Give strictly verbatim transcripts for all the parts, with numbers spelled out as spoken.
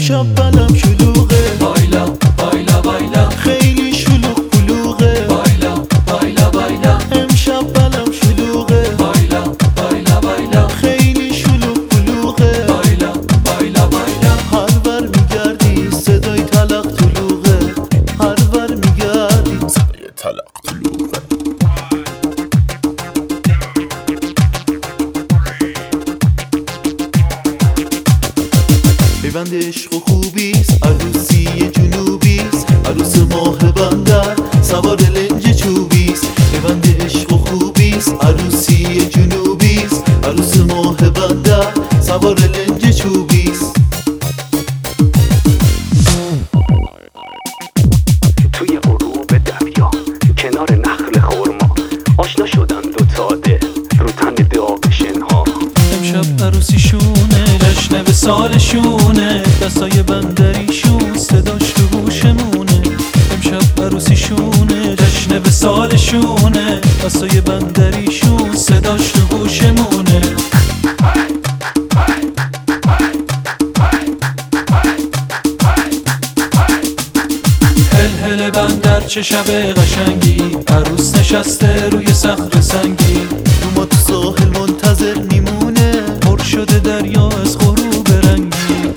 امشب بلم شلوغه، بایلا بایلا بایلا، خیلی شلوغ بلوغه، بایلا بایلا بایلا، امشب بلم شلوغه، بایلا بایلا بایلا، خیلی شلوغ بلوغه، بایلا بایلا بایلا. هر ور میگردی صدای تلق طلوغه، هر ور میگردی صدای تلق طلوغه. پیوند عشق و خوبیست، عروسی جنوبیست، عروس ماه بندر سوار لنج چوبیست. پیوند عشق و خوبیست، عروسی جنوبیست، عروس ماه بندر سوار لنج چوبیست. توی غروب دریا کنار نخل خرما آشنا شدن دو تا دل رو تن داغ شنها. امشب عروسیشونه، جشن وصالشونه، دستای بندریشون صداش تو گوشمونه. امشب عروسیشونه، جشن وصالشونه، دستای بندریشون صداش تو گوشمونه. هل هل بندر چه شب قشنگی، عروس نشسته روی صخره سنگی. رو ما تو ساحل منتظر میمونه، پر شده دریا از غروب رنگی.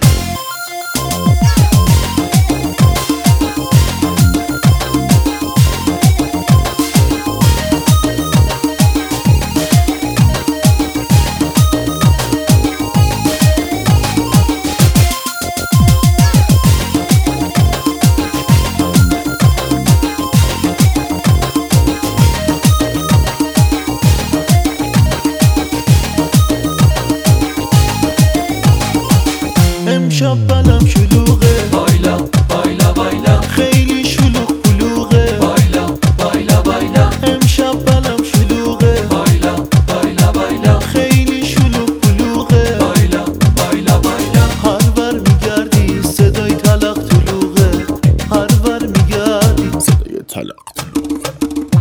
امشب بلم شلوغه، بایلا بایلا بایلا، خیلی شلوغ بلوغه، بایلا بایلا بایلا، امشب بلم شلوغه، بایلا بایلا بایلا، خیلی شلوغ بلوغه، بایلا بایلا بایلا. هر ور میگردی صدای تلق طلوغه، هر ور میگردی صدای تلق طلوغه.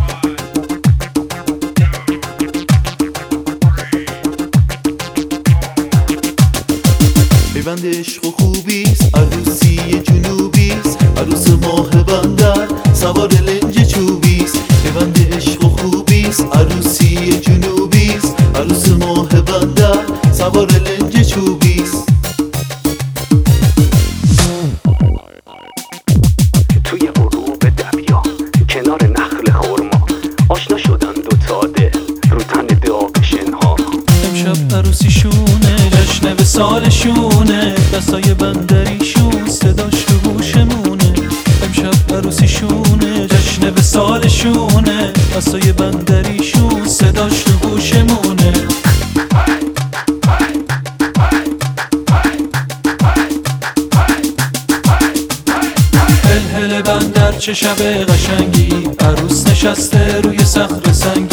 پیوند عشق و خوبیست، عروسی جنوبیست، عروس ماه بندر سوار لنج چوبیست. پیوند عشق و خوبیست، عروسی جنوبیست، عروس ماه بندر سوار لنج چوبیست. توی غروب دریا کنار نخل خرما آشنا شدن دو تا دل رو تن داغ شنها. امشب عروسیشونه، جشن وصالشونه، دستای بندریشون صداش تو گوشمونه. امشب عروسیشونه، جشن وصالشونه، دستای بندریشون صداش تو گوشمونه. هل هل بندر چه شب قشنگی، عروس نشسته روی صخره سنگی.